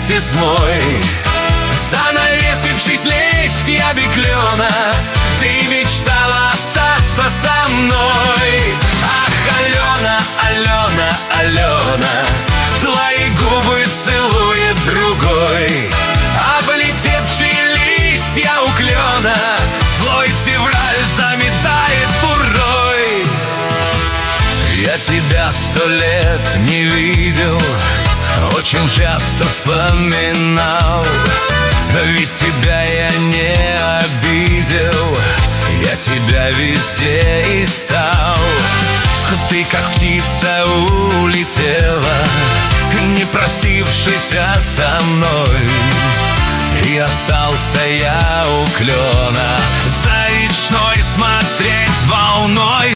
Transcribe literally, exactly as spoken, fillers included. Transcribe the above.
месяц мой, занавесившись листьями клена, ты мечтала остаться со мной. Ах, Алена, Алена, Алена, твои губы целует другой. Облетевшие листья у клена злой февраль заметает бурой. Я тебя сто лет не видел, очень часто вспоминал, ведь тебя я не обидел, я тебя везде искал. Ты как птица улетела, не простившись со мной, и остался я у клена.